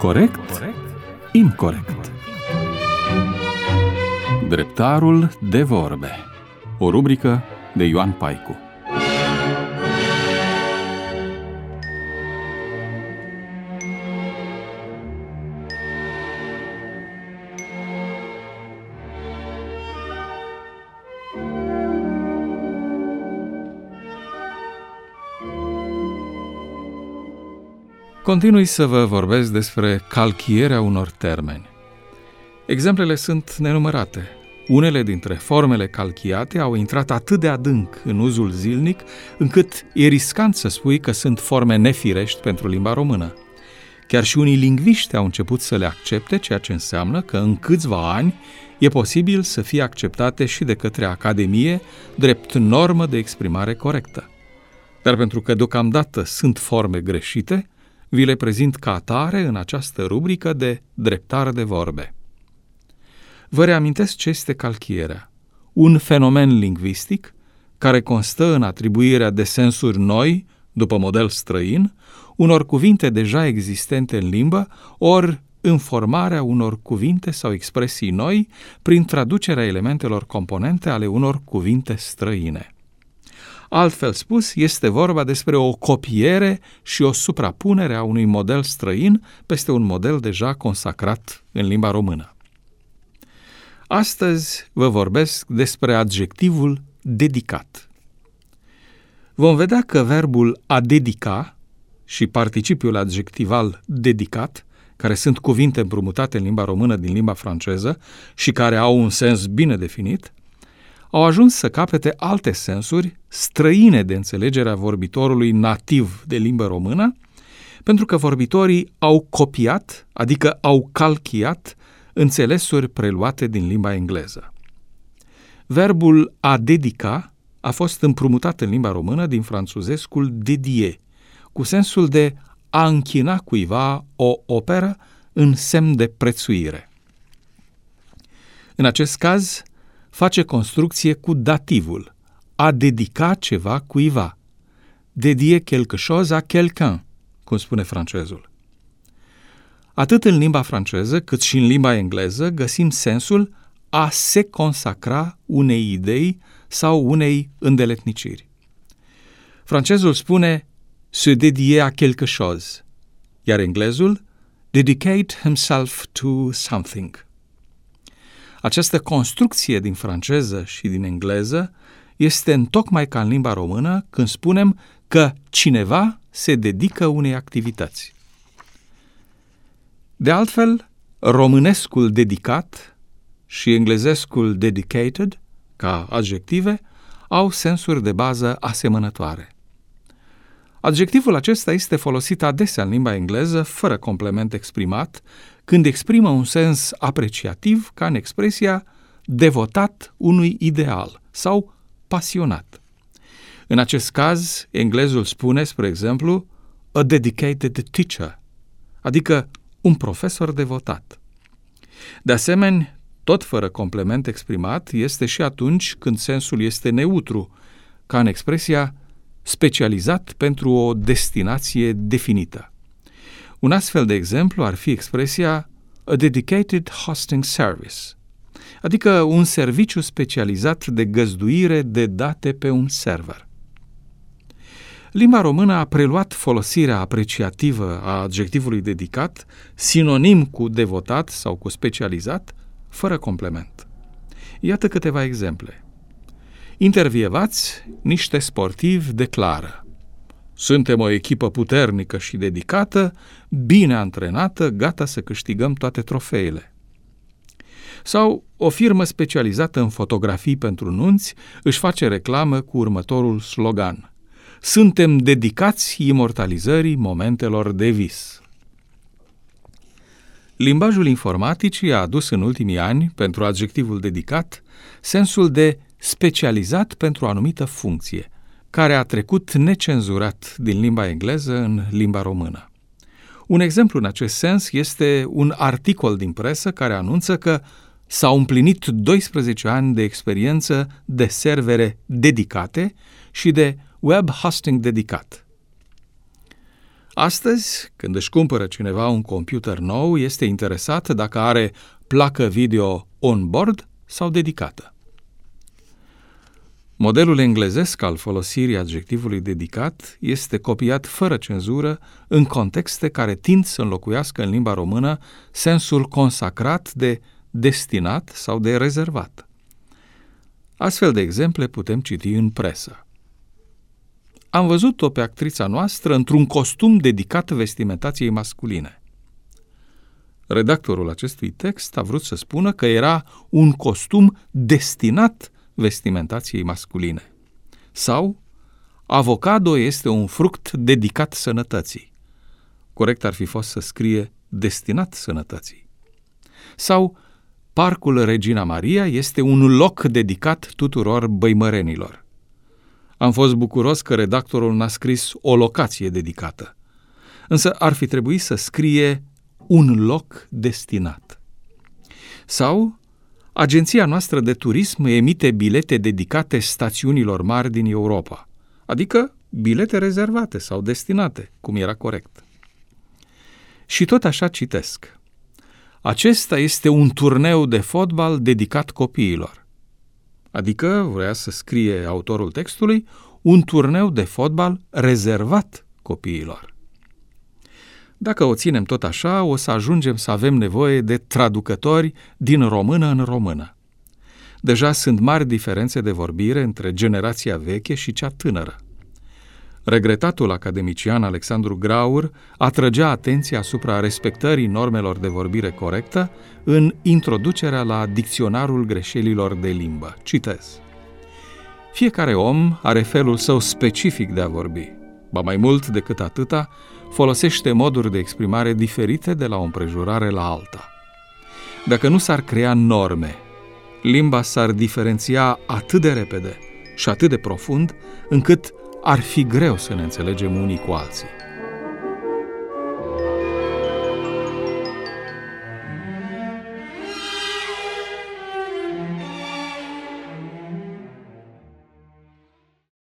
Corect? Incorect. Dreptarul de vorbe. O rubrică de Ioan Paicu. Continui să vă vorbesc despre calchierea unor termeni. Exemplele sunt nenumărate. Unele dintre formele calchiate au intrat atât de adânc în uzul zilnic, încât e riscant să spui că sunt forme nefirești pentru limba română. Chiar și unii lingviști au început să le accepte, ceea ce înseamnă că în câțiva ani e posibil să fie acceptate și de către Academie drept normă de exprimare corectă. Dar pentru că deocamdată sunt forme greșite, vi le prezint ca atare în această rubrică de dreptar de vorbe. Vă reamintesc ce este calchierea. Un fenomen lingvistic care constă în atribuirea de sensuri noi, după model străin, unor cuvinte deja existente în limbă, ori în formarea unor cuvinte sau expresii noi prin traducerea elementelor componente ale unor cuvinte străine. Altfel spus, este vorba despre o copiere și o suprapunere a unui model străin peste un model deja consacrat în limba română. Astăzi vă vorbesc despre adjectivul dedicat. Vom vedea că verbul a dedica și participiul adjectival dedicat, care sunt cuvinte împrumutate în limba română din limba franceză și care au un sens bine definit, au ajuns să capete alte sensuri străine de înțelegerea vorbitorului nativ de limbă română, pentru că vorbitorii au copiat, adică au calchiat, înțelesuri preluate din limba engleză. Verbul a dedica a fost împrumutat în limba română din franțuzescul dédier, cu sensul de a închina cuiva o operă în semn de prețuire. În acest caz, face construcție cu dativul, a dedica ceva cuiva, dédier quelque chose à quelqu'un, cum spune francezul. Atât în limba franceză cât și în limba engleză găsim sensul a se consacra unei idei sau unei îndeletniciri. Francezul spune se dédier à quelque chose, iar englezul dedicate himself to something. Această construcție din franceză și din engleză este întocmai ca în limba română când spunem că cineva se dedică unei activități. De altfel, românescul dedicat și englezescul dedicated, ca adjective, au sensuri de bază asemănătoare. Adjectivul acesta este folosit adesea în limba engleză, fără complement exprimat, când exprimă un sens apreciativ, ca în expresia devotat unui ideal sau pasionat. În acest caz, englezul spune, spre exemplu, a dedicated teacher, adică un profesor devotat. De asemenea, tot fără complement exprimat, este și atunci când sensul este neutru, ca în expresia specializat pentru o destinație definită. Un astfel de exemplu ar fi expresia a dedicated hosting service, adică un serviciu specializat de găzduire de date pe un server. Limba română a preluat folosirea apreciativă a adjectivului dedicat, sinonim cu devotat sau cu specializat, fără complement. Iată câteva exemple. Intervievați, niște sportivi declară: suntem o echipă puternică și dedicată, bine antrenată, gata să câștigăm toate trofeele. Sau o firmă specializată în fotografii pentru nunți își face reclamă cu următorul slogan: suntem dedicați imortalizării momentelor de vis. Limbajul informaticii a adus în ultimii ani, pentru adjectivul dedicat, sensul de specializat pentru o anumită funcție, care a trecut necenzurat din limba engleză în limba română. Un exemplu în acest sens este un articol din presă care anunță că s-au împlinit 12 ani de experiență de servere dedicate și de web hosting dedicat. Astăzi, când își cumpără cineva un computer nou, este interesat dacă are placă video on-board sau dedicată. Modelul englezesc al folosirii adjectivului dedicat este copiat fără cenzură în contexte care tind să înlocuiască în limba română sensul consacrat de destinat sau de rezervat. Astfel de exemple putem citi în presă. Am văzut-o pe actrița noastră într-un costum dedicat vestimentației masculine. Redactorul acestui text a vrut să spună că era un costum destinat vestimentației masculine. Sau, avocado este un fruct dedicat sănătății. Corect ar fi fost să scrie destinat sănătății. Sau, Parcul Regina Maria este un loc dedicat tuturor băimărenilor. Am fost bucuros că redactorul n-a scris o locație dedicată, însă ar fi trebuit să scrie un loc destinat. Sau, agenția noastră de turism emite bilete dedicate stațiunilor mari din Europa, adică bilete rezervate sau destinate, cum era corect. Și tot așa citesc. Acesta este un turneu de fotbal dedicat copiilor. Adică, vrea să scrie autorul textului, un turneu de fotbal rezervat copiilor. Dacă o ținem tot așa, o să ajungem să avem nevoie de traducători din română în română. Deja sunt mari diferențe de vorbire între generația veche și cea tânără. Regretatul academician Alexandru Graur atrăgea atenția asupra respectării normelor de vorbire corectă în introducerea la Dicționarul greșelilor de limbă. Citez. Fiecare om are felul său specific de a vorbi. Ba mai mult decât atâta, folosește moduri de exprimare diferite de la o împrejurare la alta. Dacă nu s-ar crea norme, limba s-ar diferenția atât de repede și atât de profund, încât ar fi greu să ne înțelegem unii cu alții.